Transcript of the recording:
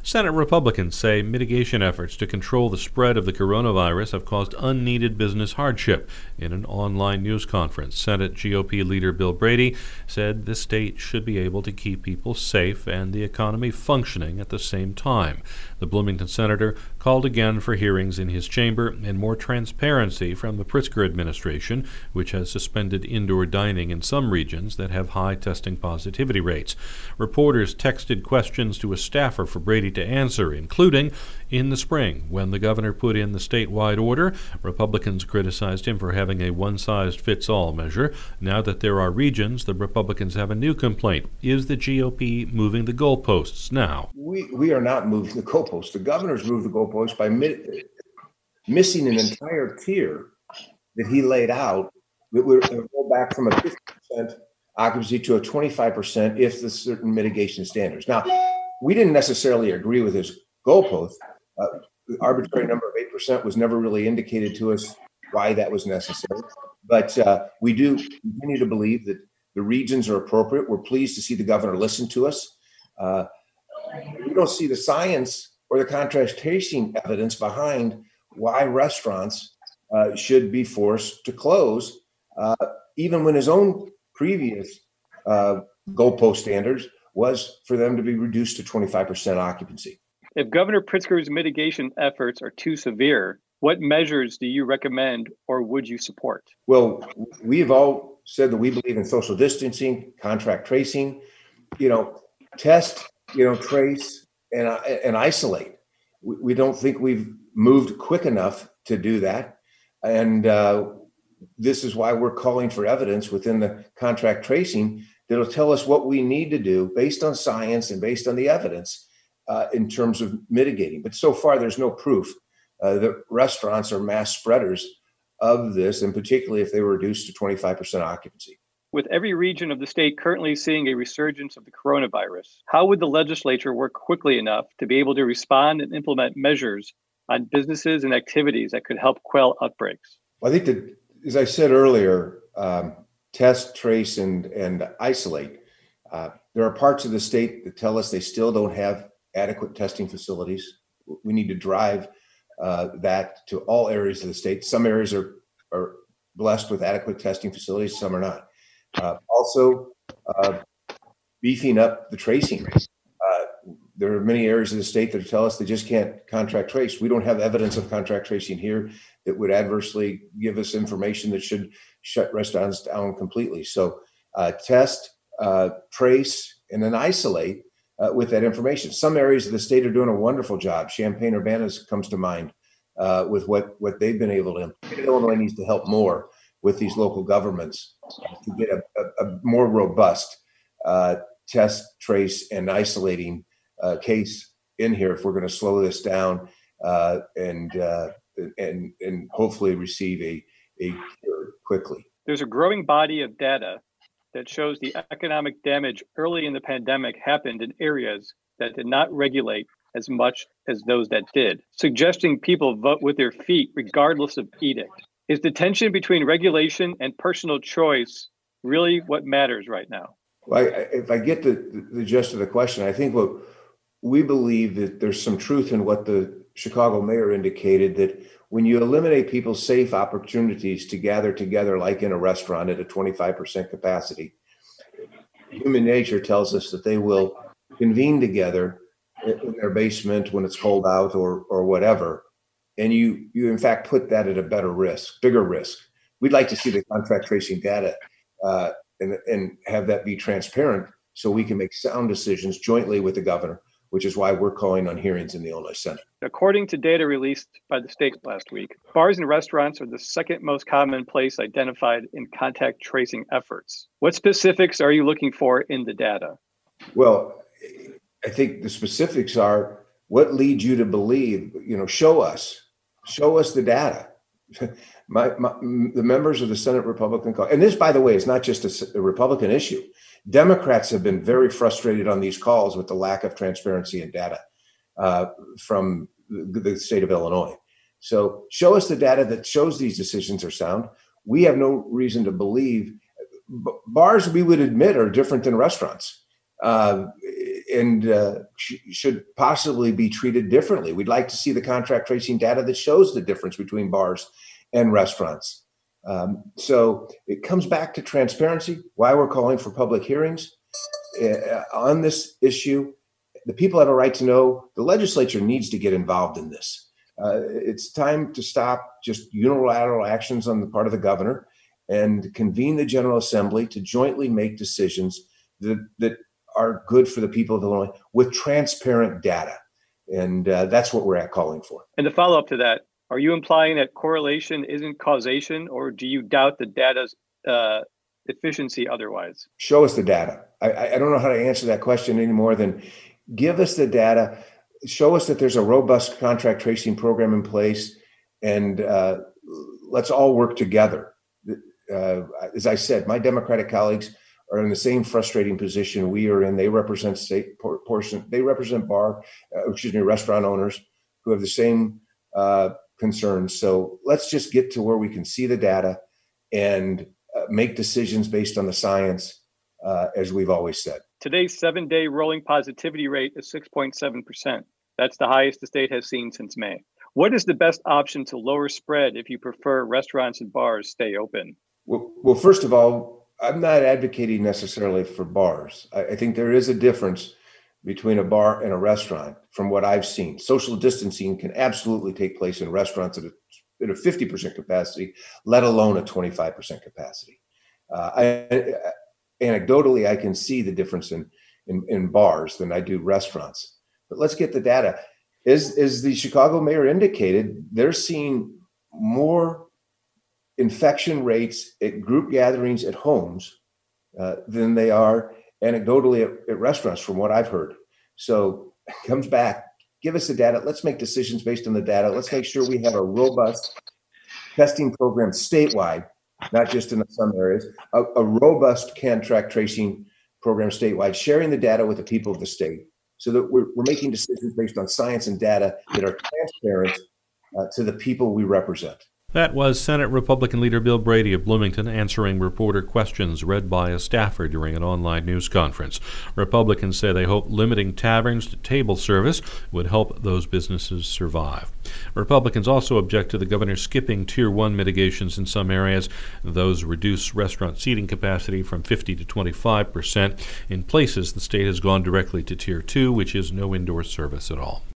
Senate Republicans say mitigation efforts to control the spread of the coronavirus have caused unneeded business hardship. In an online news conference, Senate GOP leader Bill Brady said the state should be able to keep people safe and the economy functioning at the same time. The Bloomington senator called again for hearings in his chamber and more transparency from the Pritzker administration, which has suspended indoor dining in some regions that have high testing positivity rates. Reporters texted questions to a staffer for Brady to answer, including in the spring when the governor put in the statewide order. Republicans criticized him for having a one-size-fits-all measure. Now that there are regions, the Republicans have a new complaint. Is the GOP moving the goalposts now? We are not moving the goalposts. The governor's moved the goalposts by missing an entire tier that he laid out that would go back from a 50% occupancy to a 25% if the certain mitigation standards. Now, we didn't necessarily agree with his goalpost. The arbitrary number of 8% was never really indicated to us why that was necessary. But we do continue to believe that the regions are appropriate. We're pleased to see the governor listen to us. We don't see the science or the contrast tracing evidence behind why restaurants should be forced to close, even when his own previous goalpost standards was for them to be reduced to 25% occupancy. If Governor Pritzker's mitigation efforts are too severe, what measures do you recommend or would you support? Well, we've all said that we believe in social distancing, contact tracing, test, trace and isolate. We don't think we've moved quick enough to do that. And this is why we're calling for evidence within the contract tracing that'll tell us what we need to do based on science and based on the evidence in terms of mitigating. But so far, there's no proof that restaurants are mass spreaders of this, and particularly if they were reduced to 25% occupancy. With every region of the state currently seeing a resurgence of the coronavirus, how would the legislature work quickly enough to be able to respond and implement measures on businesses and activities that could help quell outbreaks? Well, I think that, as I said earlier, test, trace, and isolate. There are parts of the state that tell us they still don't have adequate testing facilities. We need to drive that to all areas of the state. Some areas are blessed with adequate testing facilities, some are not. Also, beefing up the tracing. There are many areas of the state that tell us they just can't contract trace. We don't have evidence of contract tracing here that would adversely give us information that should shut restaurants down completely. So test, trace, and then isolate with that information. Some areas of the state are doing a wonderful job. Champaign-Urbana comes to mind with what they've been able to implement. Illinois needs to help more with these local governments to get a more robust test, trace, and isolating case in here if we're going to slow this down and hopefully receive a cure quickly. There's a growing body of data that shows the economic damage early in the pandemic happened in areas that did not regulate as much as those that did, suggesting people vote with their feet regardless of edict. Is the tension between regulation and personal choice really what matters right now? Well, if I get the gist of the question, I think what we believe that there's some truth in what the Chicago mayor indicated, that when you eliminate people's safe opportunities to gather together, like in a restaurant at a 25% capacity, human nature tells us that they will convene together in their basement when it's cold out or whatever. And you in fact put that at a bigger risk. We'd like to see the contract tracing data and have that be transparent so we can make sound decisions jointly with the governor, which is why we're calling on hearings in the Illinois Senate. According to data released by the state last week, bars and restaurants are the second most common place identified in contact tracing efforts. What specifics are you looking for in the data? Well, I think the specifics are what leads you to believe, show us the data. The members of the Senate Republican caucus, and this, by the way, is not just a Republican issue. Democrats have been very frustrated on these calls with the lack of transparency and data from the state of Illinois. So show us the data that shows these decisions are sound. We have no reason to believe bars, we would admit, are different than restaurants. should possibly be treated differently. We'd like to see the contract tracing data that shows the difference between bars and restaurants. So it comes back to transparency, why we're calling for public hearings on this issue. The people have a right to know. The legislature needs to get involved in this. It's time to stop just unilateral actions on the part of the governor and convene the General Assembly to jointly make decisions that are good for the people of Illinois with transparent data. And that's what we're calling for. And to follow up to that, are you implying that correlation isn't causation, or do you doubt the data's efficiency otherwise? Show us the data. I don't know how to answer that question any more than give us the data. Show us that there's a robust contract tracing program in place, and let's all work together. As I said, my Democratic colleagues are in the same frustrating position we are in. They represent they represent restaurant owners who have the same concerns. So let's just get to where we can see the data and make decisions based on the science, as we've always said. Today's 7-day rolling positivity rate is 6.7%. That's the highest the state has seen since May. What is the best option to lower spread if you prefer restaurants and bars stay open? Well, first of all, I'm not advocating necessarily for bars. I think there is a difference between a bar and a restaurant from what I've seen. Social distancing can absolutely take place in restaurants at a 50% capacity, let alone a 25% capacity. Anecdotally, I can see the difference in bars than I do restaurants. But let's get the data. As the Chicago mayor indicated, they're seeing more infection rates at group gatherings at homes than they are anecdotally at restaurants, from what I've heard. So it comes back, give us the data. Let's make decisions based on the data. Let's make sure we have a robust testing program statewide, not just in some areas, a robust contract tracing program statewide, sharing the data with the people of the state so that we're making decisions based on science and data that are transparent to the people we represent. That was Senate Republican leader Bill Brady of Bloomington answering reporter questions read by a staffer during an online news conference. Republicans say they hope limiting taverns to table service would help those businesses survive. Republicans also object to the governor skipping Tier 1 mitigations in some areas. Those reduce restaurant seating capacity from 50 to 25%. In places, the state has gone directly to Tier 2, which is no indoor service at all.